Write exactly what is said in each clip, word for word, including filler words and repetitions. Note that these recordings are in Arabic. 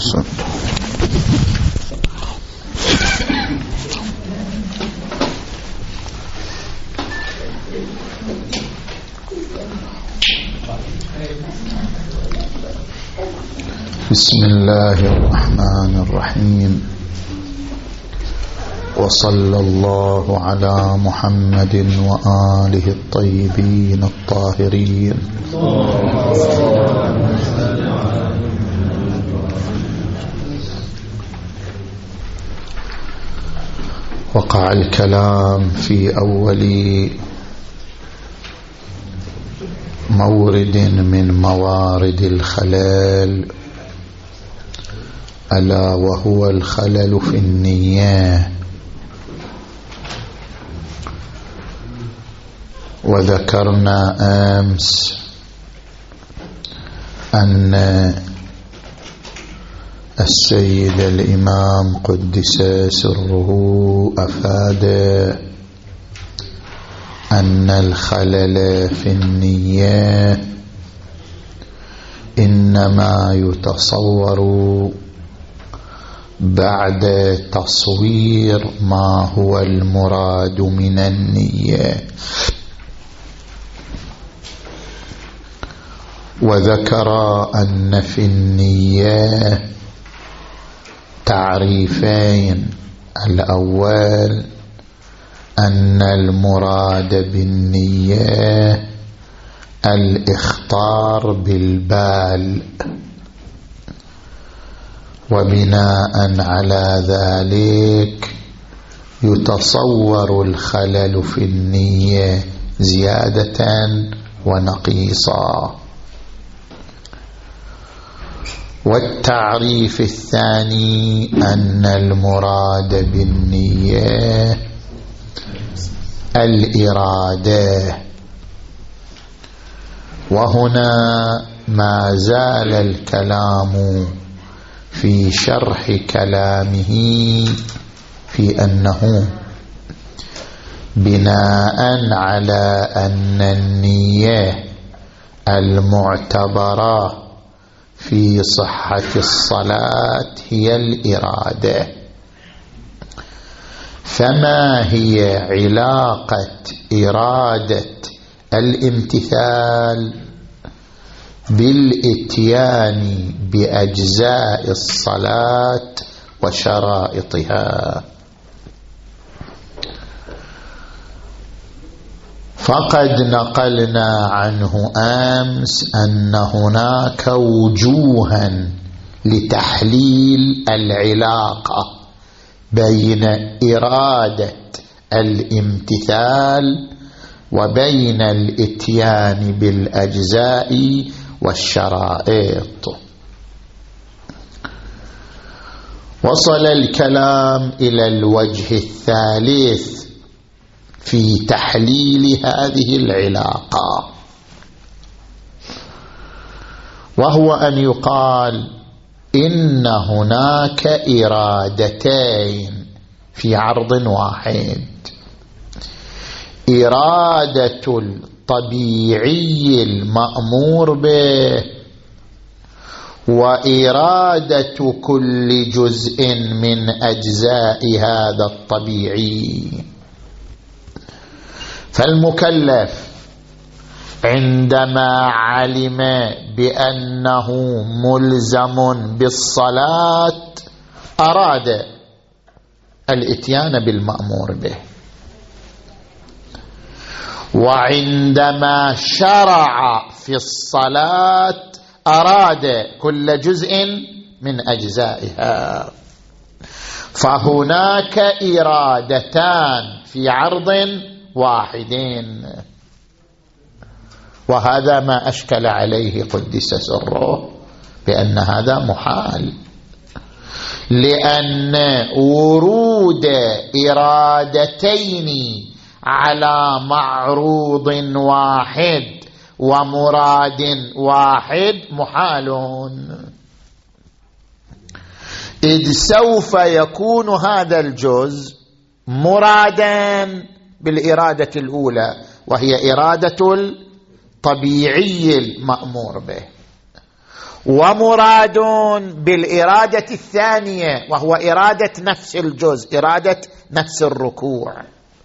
أحسن. بسم الله الرحمن الرحيم. وصلى الله على محمد وآله الطيبين الطاهرين. وقع الكلام في أول مورد من موارد الخلل، ألا وهو الخلل في النية. وذكرنا أمس أن السيد الإمام قدس سره أفاد أن الخلل في النية إنما يتصور بعد تصوير ما هو المراد من النية. وذكر أن في النية تعريفين: الأول أن المراد بالنية الإخطار بالبال، وبناء على ذلك يتصور الخلل في النية زيادة ونقيصا. والتعريف الثاني أن المراد بالنية الإرادة. وهنا ما زال الكلام في شرح كلامه في أنه بناء على أن النية المعتبرة في صحة الصلاة هي الإرادة، فما هي علاقة إرادة الامتثال بالإتيان بأجزاء الصلاة وشرائطها؟ فقد نقلنا عنه أمس أن هناك وجوها لتحليل العلاقة بين إرادة الامتثال وبين الإتيان بالأجزاء والشرائط. وصل الكلام إلى الوجه الثالث في تحليل هذه العلاقة، وهو أن يقال إن هناك إرادتين في عرض واحد: إرادة الطبيعي المأمور به، وإرادة كل جزء من أجزاء هذا الطبيعي. فالمكلف عندما علم بأنه ملزم بالصلاة أراد الإتيان بالمأمور به، وعندما شرع في الصلاة أراد كل جزء من أجزائها. فهناك إرادتان في عرض واحدين، وهذا ما أشكل عليه قدس سره بأن هذا محال، لأن ورود إرادتين على معروض واحد ومراد واحد محال، إذ سوف يكون هذا الجزء مرادا بالإرادة الأولى، وهي إرادة الطبيعي المأمور به، ومراد بالإرادة الثانية وهو إرادة نفس الجزء، إرادة نفس الركوع.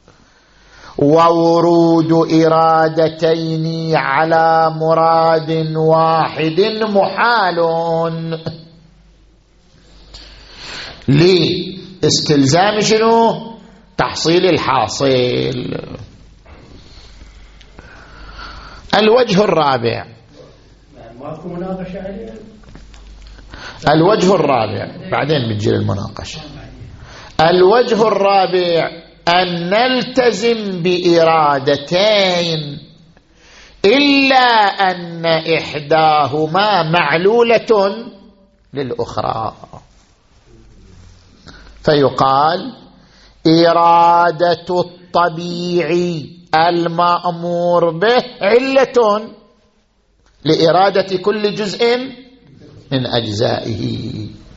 وورود إرادتين على مراد واحد محال لاستلزام شنو؟ تحصيل الحاصل. الوجه الرابع، ماكو مناقشة عليه. الوجه الرابع بعدين بتجي المناقشة. الوجه الرابع أن نلتزم بإرادتين إلا أن إحداهما معلولة للأخرى، فيقال إرادة الطبيعي المأمور به علة لإرادة كل جزء من أجزائه،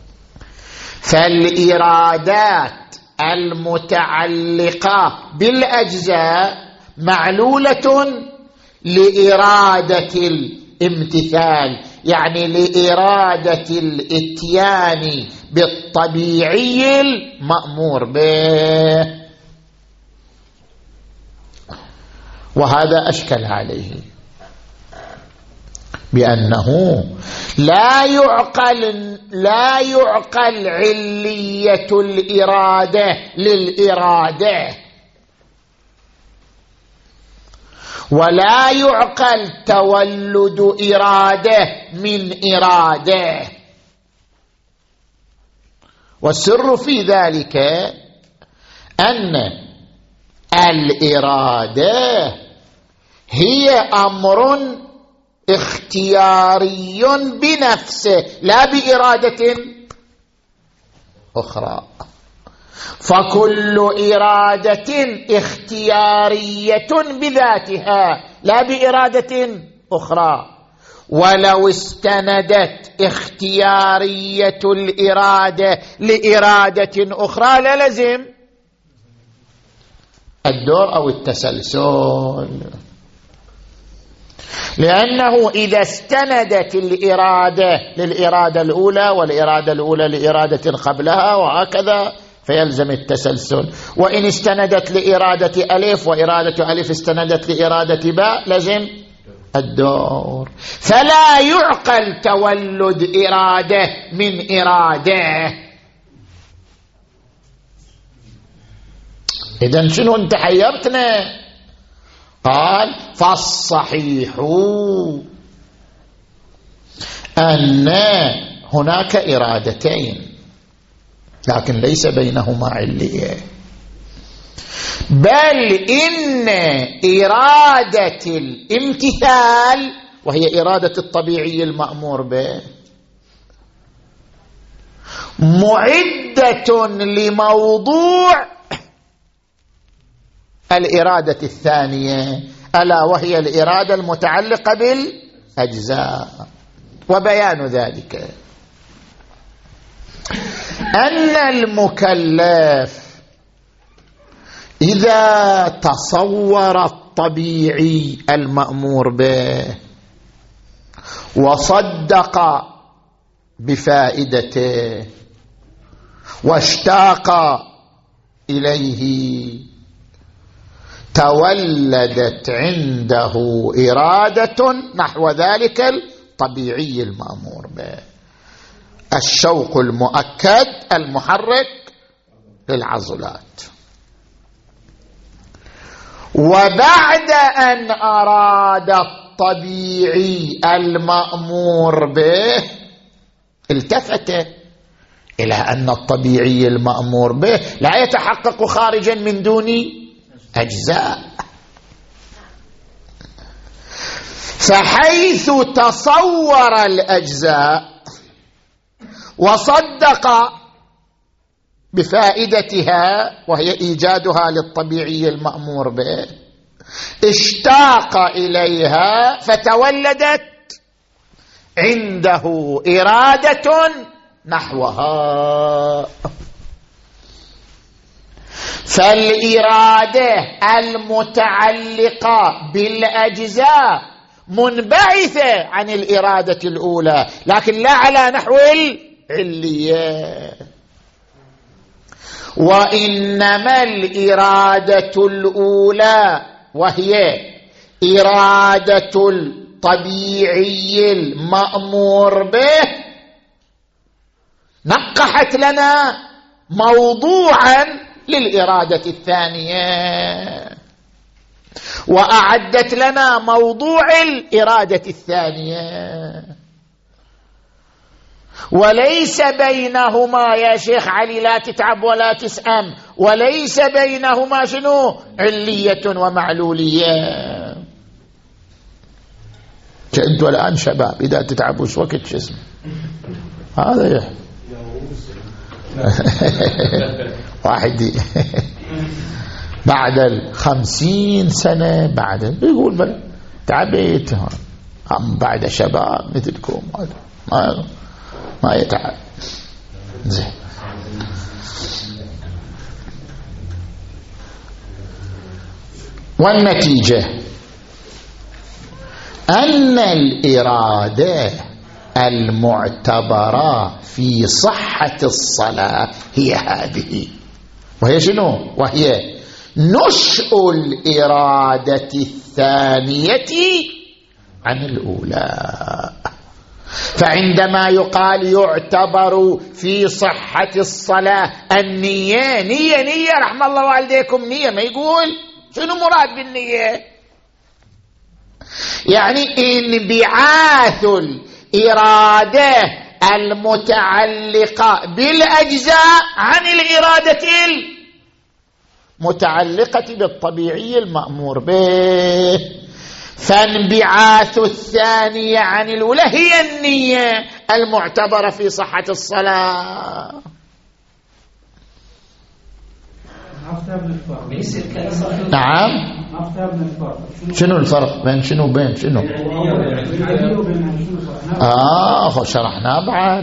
فالإرادات المتعلقة بالأجزاء معلولة لإرادة الامتثال، يعني لإرادة الإتيان بالطبيعي المأمور به. وهذا أشكل عليه بأنه لا يعقل لا يعقل علية الإرادة للإرادة، ولا يعقل تولد إرادة من إرادة. والسر في ذلك أن الإرادة هي أمر اختياري بنفسه لا بإرادة أخرى، فكل إرادة اختيارية بذاتها لا بإرادة أخرى، ولو استندت اختيارية الإرادة لإرادة أخرى للزم الدور أو التسلسل، لأنه إذا استندت الإرادة للإرادة الأولى والإرادة الأولى لإرادة قبلها وهكذا فيلزم التسلسل، وإن استندت لإرادة ألف وإرادة ألف استندت لإرادة باء لزم الدور. فلا يعقل تولد إرادة من إرادة. إذن شنو انت حيرتنا؟ قال فالصحيح أن هناك إرادتين لكن ليس بينهما علية، بل إن إرادة الامتثال وهي إرادة الطبيعي المأمور به معدة لموضوع الإرادة الثانية ألا وهي الإرادة المتعلقة بالأجزاء. وبيان ذلك أن المكلف إذا تصور الطبيعي المأمور به وصدق بفائدته واشتاق إليه تولدت عنده إرادة نحو ذلك الطبيعي المأمور به، الشوق المؤكد المحرك للعضلات. وبعد أن أراد الطبيعي المأمور به التفت إلى أن الطبيعي المأمور به لا يتحقق خارجا من دون أجزاء، فحيث تصور الأجزاء وصدق بفائدتها وهي إيجادها للطبيعي المأمور به اشتاق إليها فتولدت عنده إرادة نحوها. فالإرادة المتعلقة بالأجزاء منبعثة عن الإرادة الأولى، لكن لا على نحو العلية. وإنما الإرادة الأولى وهي إرادة الطبيعي المأمور به نقحت لنا موضوعا للإرادة الثانية، وأعدت لنا موضوع الإرادة الثانية، وليس بينهما يا شيخ علي لا تتعب ولا تسأم، وليس بينهما شنو؟ علية ومعلولية. أنتوا الآن شباب إذا تتعبوا شو وقت شو اسمه هذا يح واحد بعد الخمسين سنة بعد يقول بل تعبيت، هم بعد شباب مثلكم ما ما يتعب. زين والنتيجة أن الإرادة المعتبرة في صحة الصلاة هي هذه، وهي شنو؟ وهي نشء الإرادة الثانية عن الأولى. فعندما يقال يعتبر في صحة الصلاة النية، نية نية رحم الله والديكم نية، ما يقول شنو مراد بالنية؟ يعني انبعاث الإرادة المتعلقة بالأجزاء عن الإرادة المتعلقة بالطبيعي المأمور به. فانبعاث الثانية عن الأولى هي النية المعتبرة في صحة الصلاة. نعم. شنو الفرق بين شنو بين شنو؟ آه شرحنا بعد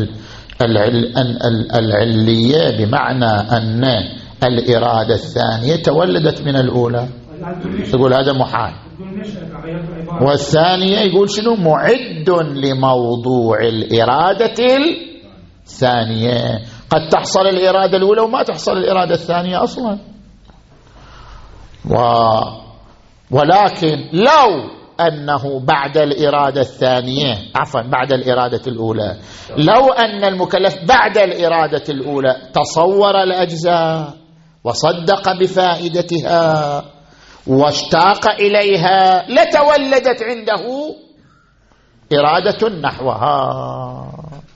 العلية بمعنى أن الإرادة الثانية تولدت من الأولى، يقول هذا محال. والثانية يقول شنو؟ معد لموضوع الإرادة الثانية. قد تحصل الإرادة الأولى وما تحصل الإرادة الثانية أصلا. و... ولكن لو أنه بعد الإرادة الثانية عفوا بعد الإرادة الأولى، لو أن المكلف بعد الإرادة الأولى تصور الأجزاء وصدق بفائدتها واشتاق إليها لتولدت عنده إرادة نحوها.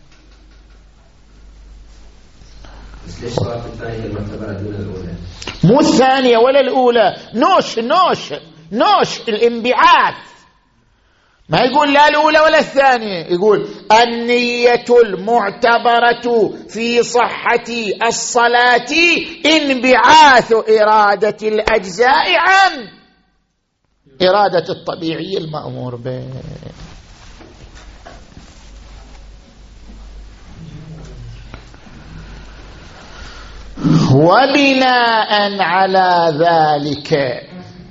مو الثانية ولا الأولى، نوش نوش نوش الانبعاث، ما يقول لا الأولى ولا الثانية، يقول النية المعتبرة في صحة الصلاة انبعاث إرادة الأجزاء عن إرادة الطبيعي المأمور به. وبناء على ذلك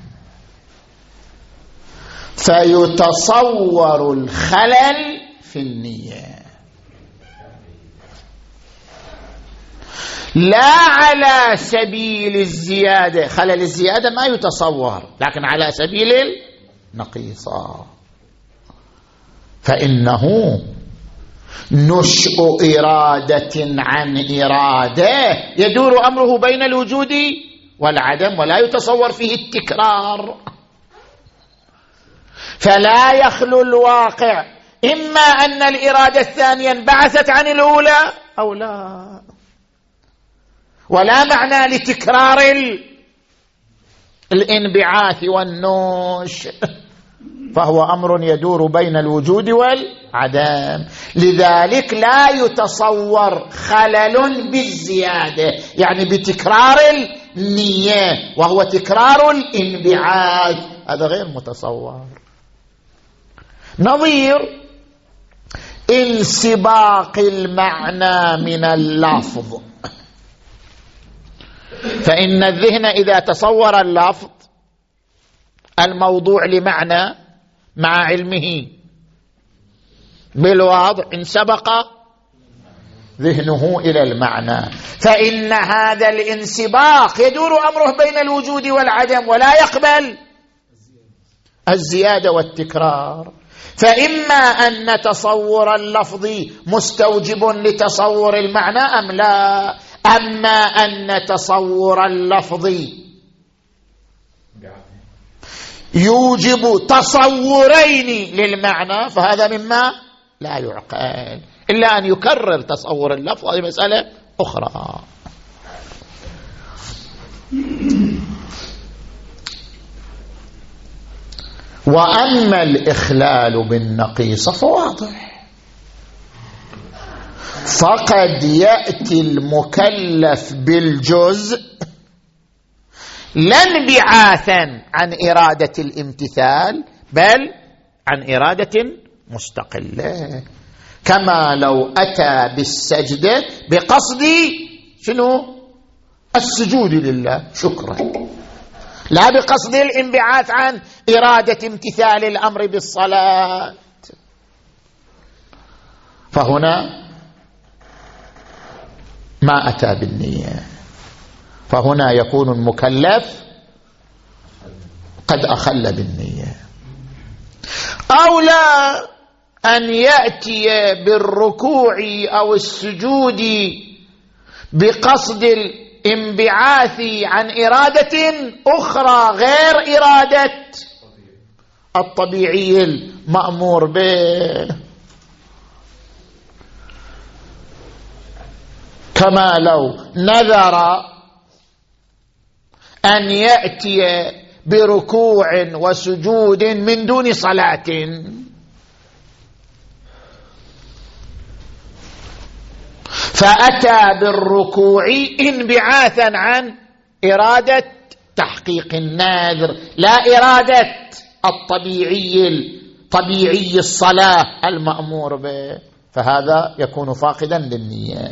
فيتصور الخلل في النية، لا على سبيل الزيادة، خلل الزيادة ما يتصور، لكن على سبيل النقيصة، فإنه نشء إرادة عن إرادة يدور أمره بين الوجود والعدم، ولا يتصور فيه التكرار. فلا يخلو الواقع إما أن الإرادة الثانية انبعثت عن الأولى أو لا، ولا معنى لتكرار الانبعاث والنوش، فهو أمر يدور بين الوجود والعدم. لذلك لا يتصور خلل بالزيادة، يعني بتكرار النية، وهو تكرار الانبعاث، هذا غير متصور. نظير انسباق المعنى من اللفظ، فإن الذهن إذا تصور اللفظ الموضوع لمعنى مع علمه بالواضح إن سبق ذهنه إلى المعنى، فإن هذا الانسباق يدور أمره بين الوجود والعدم ولا يقبل الزيادة والتكرار. فإما أن تصور اللفظ مستوجب لتصور المعنى أم لا، أما أن تصور اللفظ يوجب تصورين للمعنى فهذا مما لا يعقل إلا أن يكرر تصور اللفظ، هذه مسألة أخرى. وأما الإخلال بالنقيصة فواضح، فقد يأتي المكلف بالجزء لا انبعاثا عن إرادة الامتثال بل عن إرادة مستقلة، كما لو أتى بالسجدة بقصد شنو؟ السجود لله شكرا، لا بقصد الانبعاث عن إرادة امتثال الأمر بالصلاة. فهنا ما أتى بالنية، فهنا يكون المكلف قد أخل بالنية. أو لا أن يأتي بالركوع أو السجود بقصد الانبعاث عن إرادة أخرى غير إرادة الطبيعي المأمور به، كما لو نذر أن يأتي بركوع وسجود من دون صلاة، فأتى بالركوع انبعاثا عن إرادة تحقيق النذر لا إرادة الطبيعي طبيعي الصلاة المأمور به، فهذا يكون فاقدا للنية.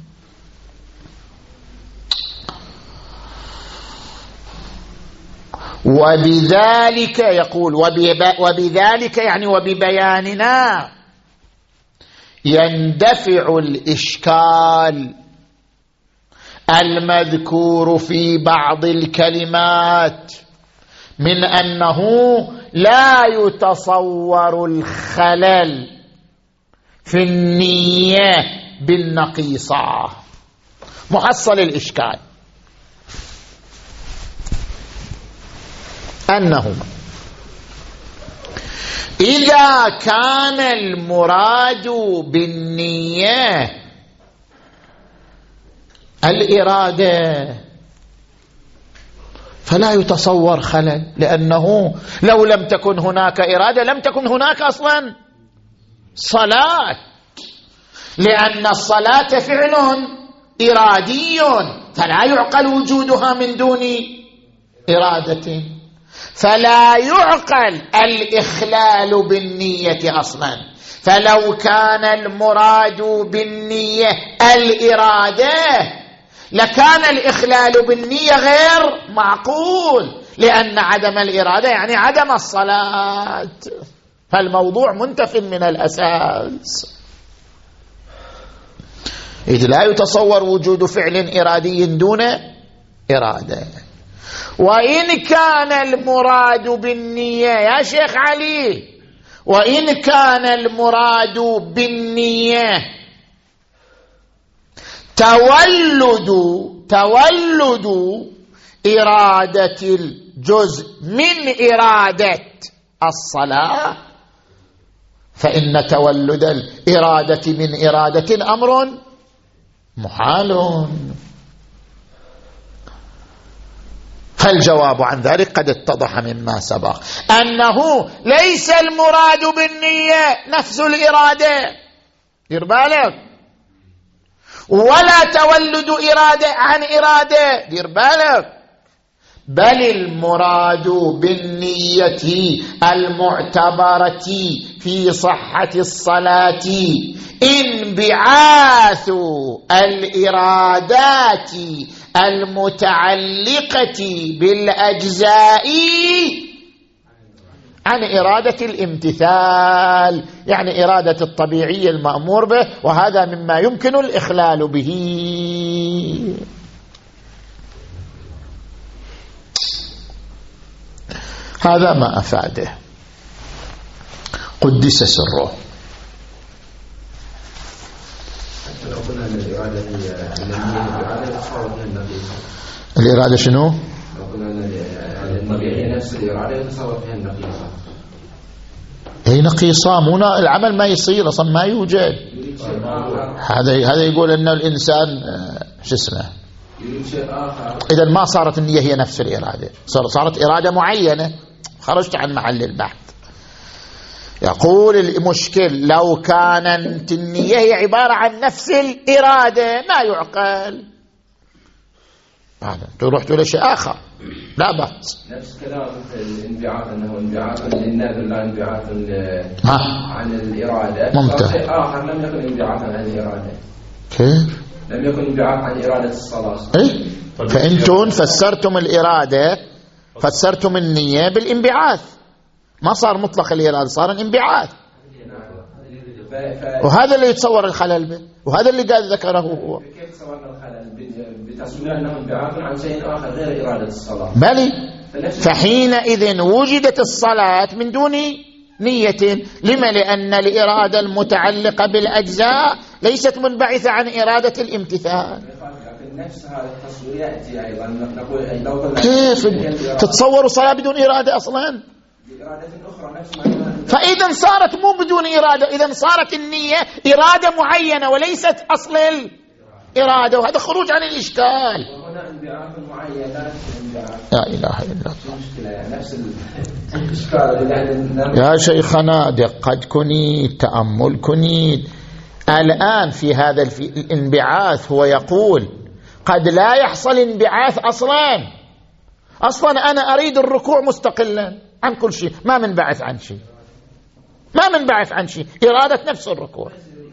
وبذلك يقول وبذلك يعني وببياننا يندفع الإشكال المذكور في بعض الكلمات من أنه لا يتصور الخلل في النية بالنقيصة. محصل الإشكال أنه إذا كان المراد بالنية الإرادة فلا يتصور خلل، لأنه لو لم تكن هناك إرادة لم تكن هناك أصلا صلاة، لأن الصلاة فعل إرادي فلا يعقل وجودها من دون إرادة، فلا يعقل الإخلال بالنية أصلا. فلو كان المراد بالنية الإرادة لكان الإخلال بالنية غير معقول، لأن عدم الإرادة يعني عدم الصلاة، فالموضوع منتف من الأساس، إذ لا يتصور وجود فعل إرادي دون إرادة. وإن كان المراد بالنية يا شيخ علي، وإن كان المراد بالنية تولد تولد إرادة الجزء من إرادة الصلاة، فإن تولد الإرادة من إرادة أمر محال. فالجواب عن ذلك قد اتضح مما سبق أنه ليس المراد بالنية نفس الإرادة، دير بالك، ولا تولد إرادة عن إرادة، دير بالك، بل المراد بالنية المعتبرة في صحة الصلاة انبعاث الإرادات المتعلقة بالأجزاء عن إرادة الامتثال، يعني إرادة الطبيعي المأمور به، وهذا مما يمكن الإخلال به. هذا ما أفاده قدس سره. لو قلنا أن الإرادة هي الإرادة شنو؟ لو قلنا أن الطبيعي نفس الإرادة يتصور فيها النقيصة. هي نقيصة، مو العمل ما يصير أصلا، ما يوجد. هذا هذا يقول أن الإنسان شو اسمه إذا ما صارت النية هي نفس الإرادة، صارت إرادة معينة، خرجت عن محل البحث. يقول المشكل لو كانت النية هي عبارة عن نفس الإرادة ما يعقل، تروح تقول شيء آخر لا بأس. نفس كلام الانبعاث أنه انبعاث للنذر لا انبعاث عن الإرادة. ممتاز. شيء آخر لم يكن انبعاثا عن الإرادة. كيف؟ لم يكن انبعاث عن إرادة الصلاة. إيه؟ فأنتم فسرتم الإرادة، فسرتم النية بالانبعاث، ما صار مطلق الإرادة، صار الانبعاث، وهذا اللي يتصور الخلل به، وهذا اللي قال ذكره هو. كيف تصورنا الخلل؟ بتصوير أنه انبعاث عن شيء آخر غير إرادة الصلاة. بلي، فحينئذ وجدت الصلاة من دون نية. لما؟ لأن الإرادة المتعلقة بالأجزاء ليست منبعثة عن إرادة الامتثال. نفس هذا التصوير يأتي أيضا نقول لو كيف تتصور صلاة بدون إرادة أصلا؟ بإرادة أخرى نفس ما. فإذا صارت مو بدون إرادة، إذا صارت النية إرادة معينة وليست أصل الإرادة، وهذا خروج عن الإشكال. وهنا انبعاث معين لا نفس الانبعاث. لا إله إلا الله. مشكلة نفس الإشكال اللي يا شيخنا دقت كنيد، تأمل كنيد. الآن في هذا الانبعاث هو يقول قد لا يحصل انبعاث أصلا، أصلا أنا أريد الركوع مستقلا عن كل شيء، ما منبعث عن شيء، ما منبعث عن شيء، إرادة نفس الركوع.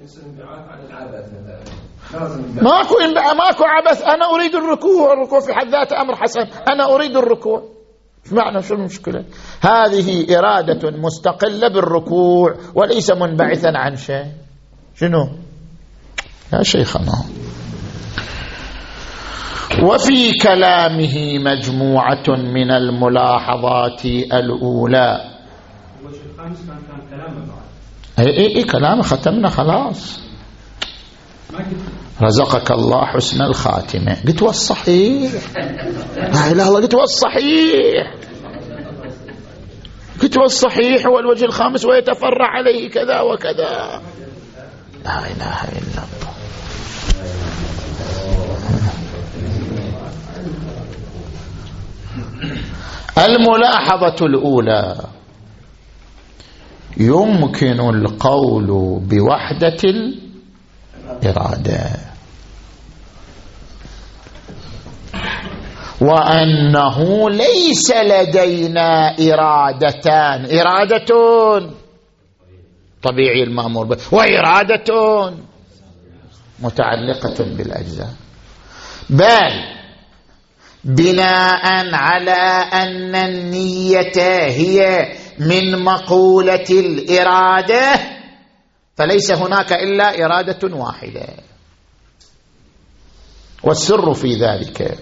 ماكو ماكو عبث، أنا أريد الركوع، الركوع في حد ذاته أمر حسن، أنا أريد الركوع. ايش معنى؟ شو المشكلة؟ هذه إرادة مستقلة بالركوع وليس منبعثا عن شيء. شنو يا شيخنا؟ وفي كلامه مجموعة من الملاحظات الأولى. اي اي اي كلامه ختمنا خلاص. رزقك الله حسن الخاتمة. قلت والصحيح، لا إله إلا الله، قلت والصحيح، قلت والصحيح هو الوجه الخامس ويتفرع عليه كذا وكذا. لا إله إلا الله. الملاحظة الأولى: يمكن القول بوحدة الإرادة وأنه ليس لدينا إرادتان، إرادة طبيعي المأمور به وإرادة متعلقة بالأجزاء، بل بناء على أن النية هي من مقولة الإرادة فليس هناك إلا إرادة واحدة. والسر في ذلك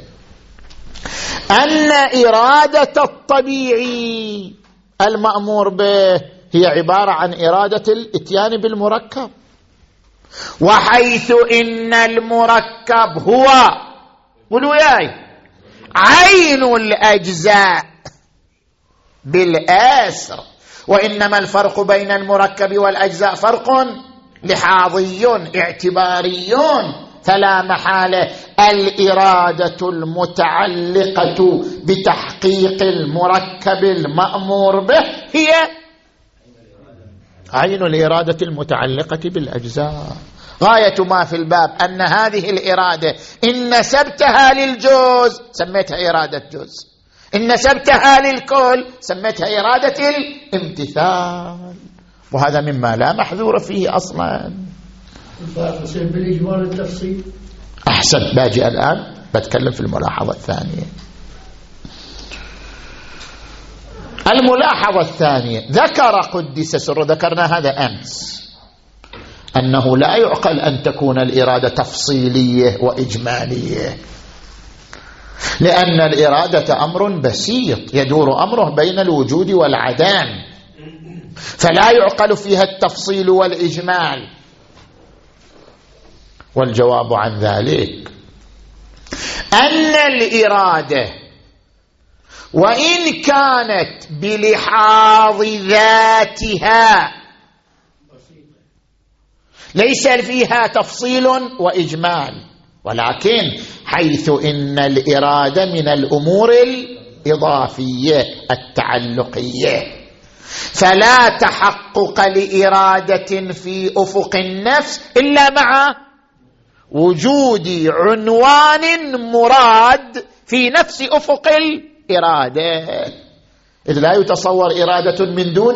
أن إرادة الطبيعي المأمور به هي عبارة عن إرادة الإتيان بالمركب، وحيث إن المركب هو قولوا ياي عين الأجزاء بالآسر، وإنما الفرق بين المركب والأجزاء فرق لحاظي اعتباري، فلا محالة الإرادة المتعلقة بتحقيق المركب المأمور به هي عين الإرادة المتعلقة بالأجزاء. غاية ما في الباب أن هذه الإرادة إن نسبتها للجزء سميتها إرادة جزء، إن نسبتها للكل سميتها إرادة الامتثال، وهذا مما لا محذور فيه أصلا. بالإجمال التفصيل أحسن. باجي الآن بتكلم في الملاحظة الثانية. الملاحظة الثانية، ذكر قدس سره، ذكرنا هذا أمس، أنه لا يعقل أن تكون الإرادة تفصيلية وإجمالية، لأن الإرادة أمر بسيط يدور أمره بين الوجود والعدم، فلا يعقل فيها التفصيل والإجمال. والجواب عن ذلك أن الإرادة وإن كانت بلحاظ ذاتها ليس فيها تفصيل وإجمال، ولكن حيث إن الإرادة من الأمور الإضافية التعلقية، فلا تحقق لإرادة في أفق النفس إلا مع وجود عنوان مراد في نفس أفق الإرادة، إذ لا يتصور إرادة من دون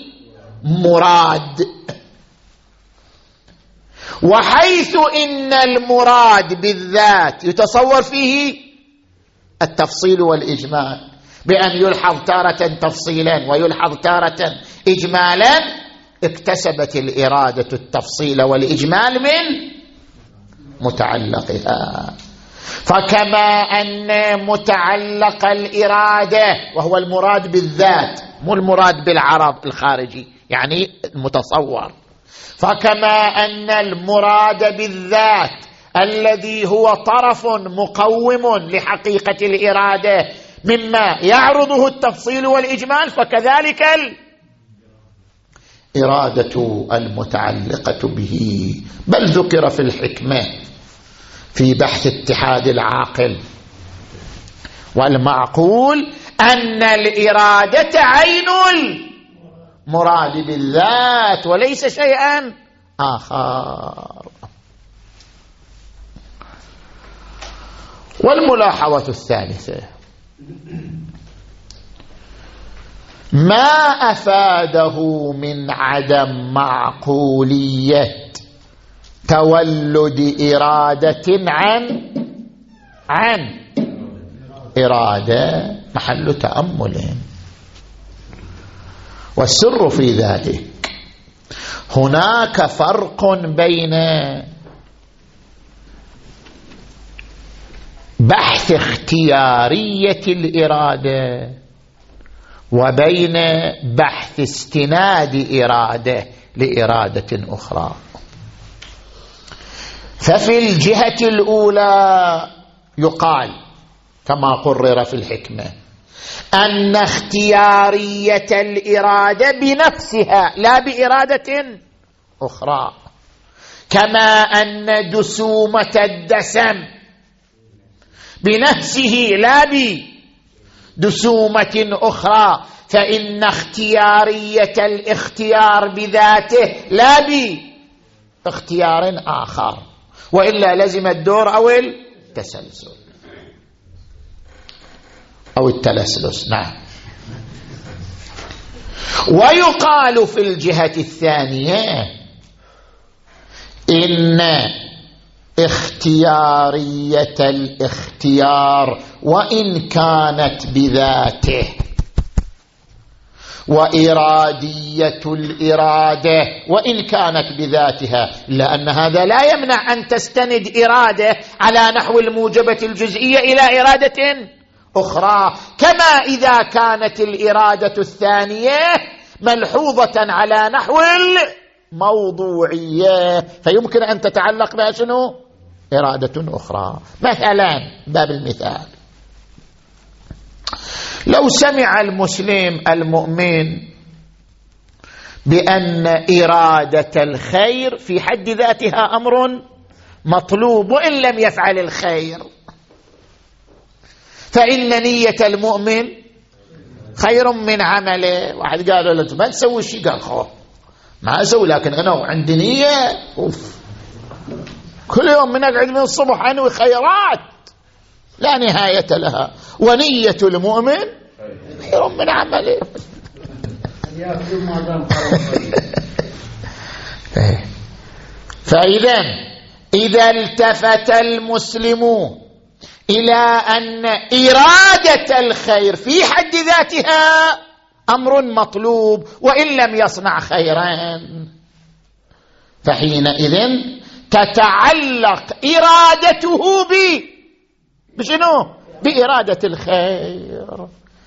مراد. وحيث إن المراد بالذات يتصور فيه التفصيل والإجمال، بأن يلحظ تارة تفصيلا ويلحظ تارة إجمالا، اكتسبت الإرادة التفصيل والإجمال من متعلقها. فكما أن متعلق الإرادة وهو المراد بالذات، مو المراد بالعرض الخارجي يعني المتصور، فكما أن المراد بالذات الذي هو طرف مقوم لحقيقة الإرادة مما يعرضه التفصيل والإجمال، فكذلك الإرادة المتعلقة به. بل ذكر في الحكمة في بحث اتحاد العاقل والمعقول أن الإرادة عين المراد بالذات وليس شيئا آخر. والملاحظة الثالثة، ما أفاده من عدم معقولية تولد إرادة عن عن إرادة محل تأمل، والسر في ذلك هناك فرق بين بحث اختيارية الإرادة وبين بحث استناد إرادة لإرادة أخرى. ففي الجهة الأولى يقال كما قرر في الحكمة أن اختيارية الإرادة بنفسها لا بإرادة أخرى، كما أن دسومة الدسم بنفسه لا بدسومة أخرى، فإن اختيارية الاختيار بذاته لا باختيار آخر، وإلا لزم الدور أو التسلسل أو التلسلس. نعم. ويقال في الجهة الثانية إن اختيارية الاختيار وإن كانت بذاته وإرادية الإرادة وإن كانت بذاتها، لأن هذا لا يمنع أن تستند إرادة على نحو الموجبة الجزئية إلى إرادة أخرى، كما إذا كانت الإرادة الثانية ملحوظة على نحو الموضوعية فيمكن أن تتعلق بها شنو؟ إرادة أخرى. مثلا باب المثال، لو سمع المسلم المؤمن بأن إرادة الخير في حد ذاتها أمر مطلوب وإن لم يفعل الخير، فإن نية المؤمن خير من عمله. واحد قال له ما تسوي شيء، قال خوف ما أسوي، لكن أنا عندي نية أوف كل يوم من أقعد من الصبح أنوي خيرات لا نهاية لها، ونية المؤمن خير من عمله. فإذا إذا التفت المسلم إلى أن إرادة الخير في حد ذاتها أمر مطلوب وإن لم يصنع خيرا، فحينئذ تتعلق إرادته ب بشنو؟ بإرادة الخير،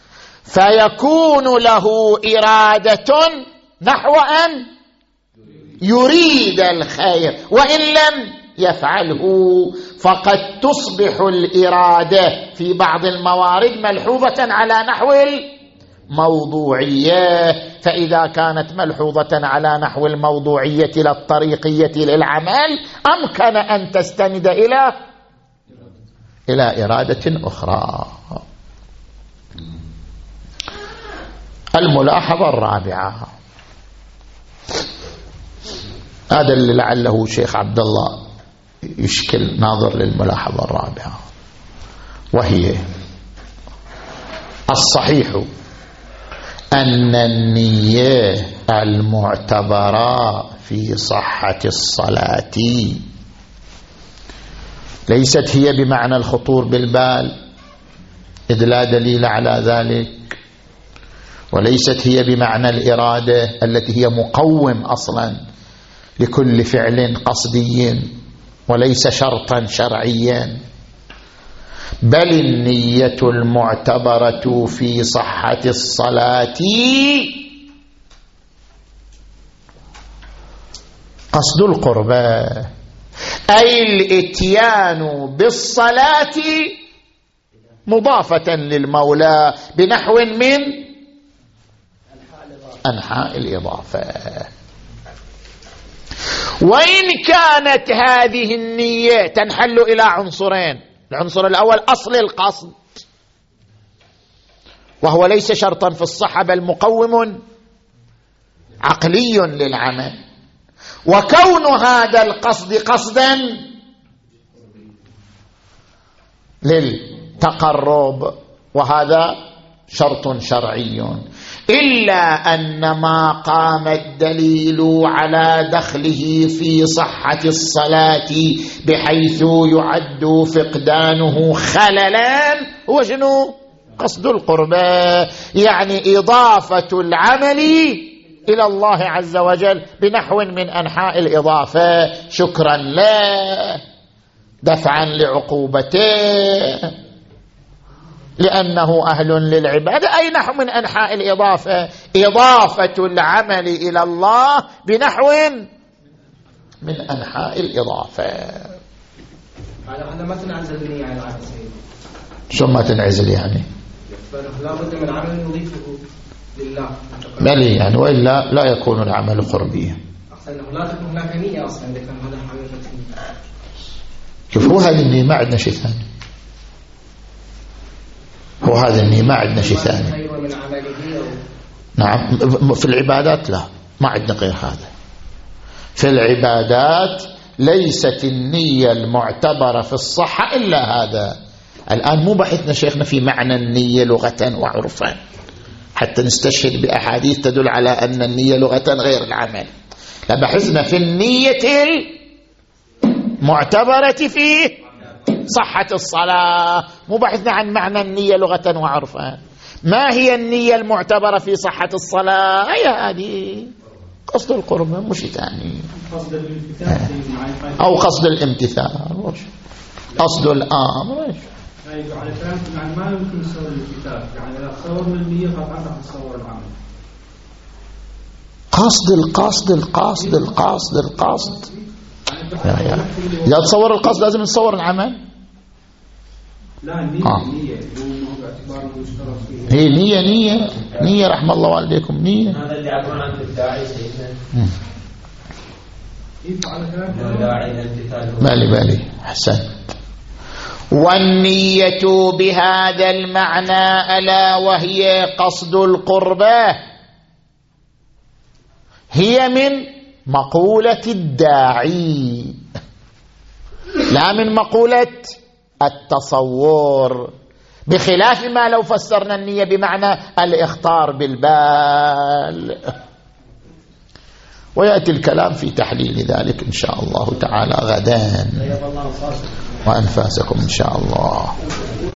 فيكون له إرادة نحو أن يريد الخير وإن لم يفعله، فقد تصبح الإرادة في بعض الموارد ملحوظة على نحو الموضوعية، فإذا كانت ملحوظة على نحو الموضوعية للطريقية للعمل أمكن أن تستند إلى إلى إرادة أخرى. الملاحظة الرابعة، هذا اللي لعله شيخ عبد الله يشكل ناظر للملاحظة الرابعة، وهي الصحيح أن النية المعتبرة في صحة الصلاة ليست هي بمعنى الخطور بالبال، إذ لا دليل على ذلك، وليست هي بمعنى الإرادة التي هي مقوم أصلا لكل فعل قصدي وليس شرطا شرعيا، بل النية المعتبرة في صحة الصلاة قصد القربة، أي الاتيان بالصلاة مضافة للمولى بنحو من أنحاء الإضافة. وإن كانت هذه النية تنحل إلى عنصرين، العنصر الأول أصل القصد وهو ليس شرطا في الصحة بل مقوم عقلي للعمل، وكون هذا القصد قصدا للتقرب وهذا شرط شرعي، إلا أن ما قام الدليل على دخله في صحة الصلاة بحيث يعد فقدانه خللا هو شنو؟ قصد القربة، يعني إضافة العمل إلى الله عز وجل بنحو من أنحاء الإضافة شكرا له، دفعا لعقوبته لأنه أهل للعبادة، أي نحو من أنحاء الإضافة، إضافة العمل إلى الله بنحو من أنحاء الإضافة. هذا ما تنعزل النية عن العكس، شو ما تنعزل يعني؟ لا بد من عمل يضيفه لله بلي يعني، وإلا لا يكون العمل قربيا. أحسن لا تكون هناك نية أصلا إذا كان هذا عمل فتنية. شوف هو هذه النية ما عندنا شيء ثاني، هو هذا النية ما عندنا شيء ثاني. نعم في العبادات لا، ما عندنا غير هذا. في العبادات ليست النية المعتبرة في الصحة إلا هذا. الآن مو بحثنا شيخنا في معنى النية لغة وعرفا حتى نستشهد بأحاديث تدل على أن النية لغة غير العمل، لبحثنا في النية المعتبرة في صحة الصلاة، مو بحثنا عن معنى النية لغة وعرفا. ما هي النية المعتبرة في صحة الصلاة؟ هي هذه قصد القربة مش ثاني، أو قصد الامتثال، قصد الآمر. يعني على كلامكم يعني ما يمكن نصور الكتاب، يعني لا تصور من النية طبعا راح نصور العمل. قصد القصد القصد القصد القصد يعني يعني. إذا تصور القصد لازم نصور العمل. لا النية آه. النية باعتبار المشترك فيه. هي نية نية نية رحم الله والديكم نية. هذا اللي يعبر عن الداعي سيدنا. بالي بالي حسن. والنية بهذا المعنى ألا وهي قصد القربة هي من مقولة الداعي لا من مقولة التصور، بخلاف ما لو فسرنا النية بمعنى الإخطار بالبال. ويأتي الكلام في تحليل ذلك إن شاء الله تعالى غدا، وأنفاسكم إن شاء الله.